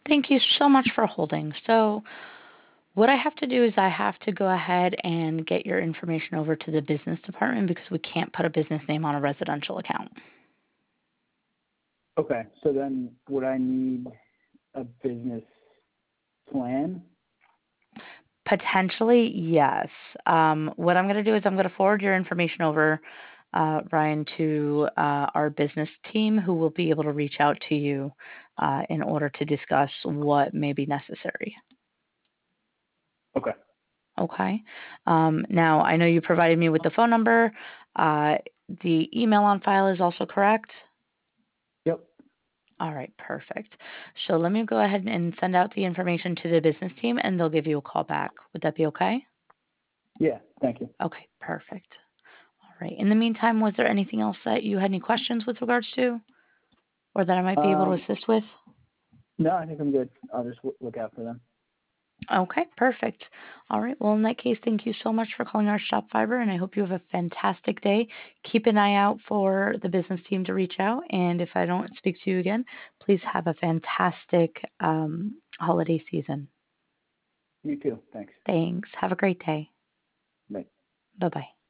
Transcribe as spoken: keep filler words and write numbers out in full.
Thank you so much for holding. So, what I have to do is I have to go ahead and get your information over to the business department because we can't put a business name on a residential account. Okay, so then would I need a business plan? Potentially, yes. Um, what I'm going to do is I'm going to forward your information over, uh, Ryan, to uh, our business team who will be able to reach out to you uh, in order to discuss what may be necessary. Okay. Okay. Um, now, I know you provided me with the phone number. Uh, the email on file is also correct. Yep. All right, perfect. So let me go ahead and send out the information to the business team and they'll give you a call back. Would that be okay? Yeah, thank you. Okay, perfect. All right. In the meantime, was there anything else that you had any questions with regards to or that I might be able to Um, assist with? no, I think I'm good. I'll just w- look out for them. Okay, perfect. All right. Well, in that case, thank you so much for calling our shop fiber, and I hope you have a fantastic day. Keep an eye out for the business team to reach out. And if I don't speak to you again, please have a fantastic um, holiday season. You too. Thanks. Thanks. Have a great day. Bye. Bye bye.